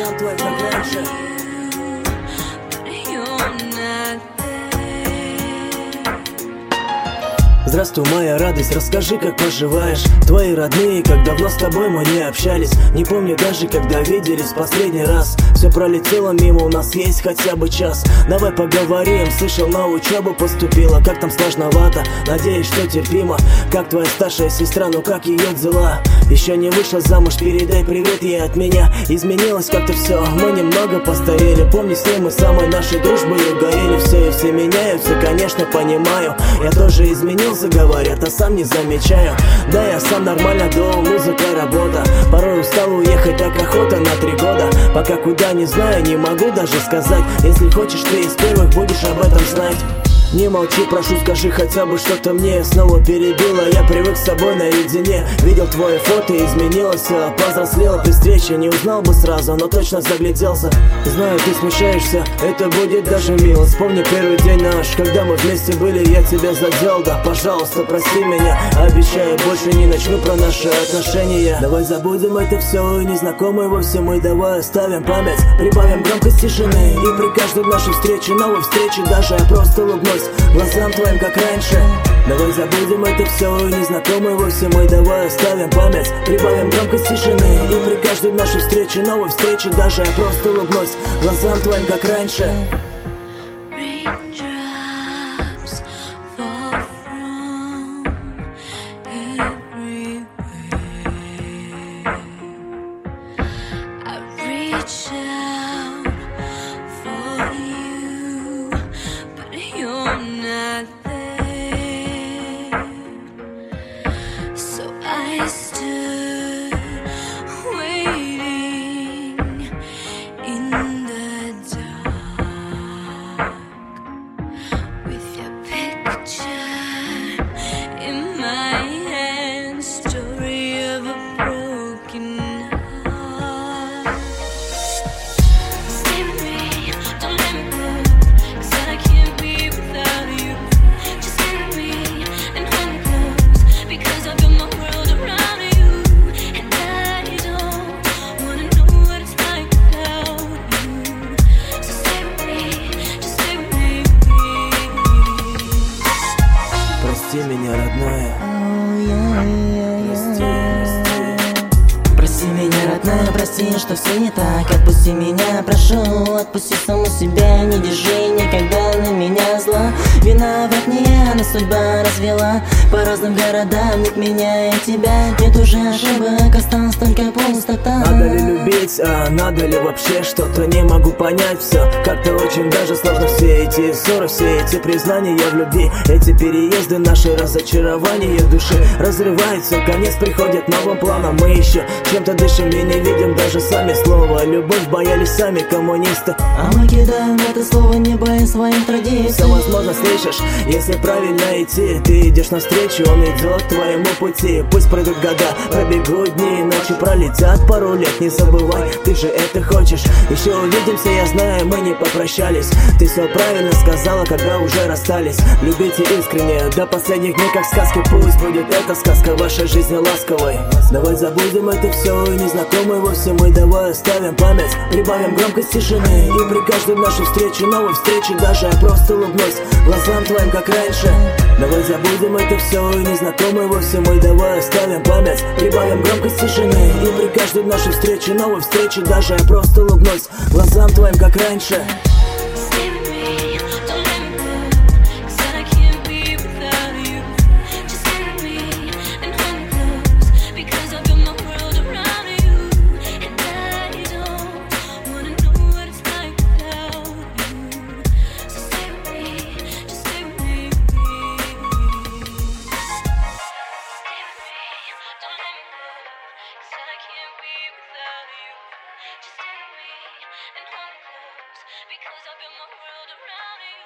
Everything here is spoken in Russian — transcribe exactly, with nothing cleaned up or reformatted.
глазам твоим, как раньше. Здравствуй, моя радость, расскажи, как поживаешь. Твои родные, как давно с тобой мы не общались. Не помню даже, когда виделись последний раз. Все пролетело мимо, у нас есть хотя бы час. Давай поговорим, слышал, на учебу поступила. Как там сложновато, надеюсь, что терпимо. Как твоя старшая сестра, ну как ее дела? Еще не вышла замуж, передай привет ей от меня. Изменилось как-то все, мы немного постарели. Помню, с ней мы самой нашей дружбой угорели. Все и все меняются, конечно, понимаю. Я тоже изменился, говорят, а сам не замечаю. Да, я сам нормально дома, музыка, работа. Порой устал уехать, так охота на три года. Пока куда не знаю, не могу даже сказать. Если хочешь, ты из первых будешь об этом знать. Не молчи, прошу, скажи хотя бы что-то мне. Снова перебила, я привык с собой наедине. Видел твое фото, изменилось, повзрослела при встрече. Не узнал бы сразу, но точно загляделся. Знаю, ты смущаешься, это будет даже мило. Вспомни первый день наш, когда мы вместе были. Я тебя задел, да, пожалуйста, прости меня. Обещаю, больше не начну про наши отношения. Давай забудем это все и незнакомые вовсе мы. Давай оставим память, прибавим громкость тишины. И при каждой нашей встрече, новой встрече, даже я просто улыбнусь глазам твоим, как раньше. Давай забудем это все и незнакомые вовсе мы. Давай оставим память, прибавим громкость тишины. И при каждой нашей встрече, новой встрече, даже я просто улыбнусь глазам твоим, как раньше. I stood waiting in the dark with your picture in my hand, story of a broken heart. Stay with me, don't let me go, 'cause I can't be without you. Just stay with me and hold me close, because I've been my world around you, and I don't wanna know what it's like without you. So stay with me, just stay with me. Прости меня, родная. Прости, прости. Прости меня, родная, прости, что все не так. Отпусти меня, прошу, отпусти саму себя. Не держи никогда на меня зла. Виноват не я, но судьба развела по разным городам, нет меня и тебя. Нет уже ошибок, осталась только пустота. Надо ли любить, а надо ли вообще что-то? Не могу понять все, как-то очень даже сложно. Все эти ссоры, все эти признания в любви, эти переезды, наши разочарования души разрываются, конец приходит новым планом. Мы еще чем-то дышим и не видим даже сами слова. Любовь боялись сами коммунисты, а мы кидаем это слово, не боясь своих традиций. все возможно, слышишь, если правильно идти. Ты идешь навстречу, он идет к твоему пути. Пусть пройдут года, пробегут дни, ночи пролетят пару лет. Не забывай, ты же это хочешь. Еще увидимся, я знаю, мы не попрощались. Ты все правильно сказала, когда уже расстались. Любите искренне, до последних дней, как в сказке. Пусть будет эта сказка вашей жизни ласковой. Давай забудем это все и незнакомые вовсе мы. Давай оставим память, прибавим громкость тишины. И при каждой нашей встрече, новой встрече, даже я просто улыбнусь глазам твоим, как раньше. Давай забудем это все и незнакомые вовсе мы. Давай оставим память, прибавим громкость тишины. И при каждой нашей встрече, новой встрече, даже я просто улыбнусь глазам твоим, как раньше. Stay with me, don't let me go, 'cause I can't be without you. Just stay with me and hold me close, because I've been my world around you, and I don't wanna know what it's like without you. So stay with me, just stay with me. Stay with me, don't let me go, 'cause I can't be without you. Just stay with me and hold me close, because I've been my world around you.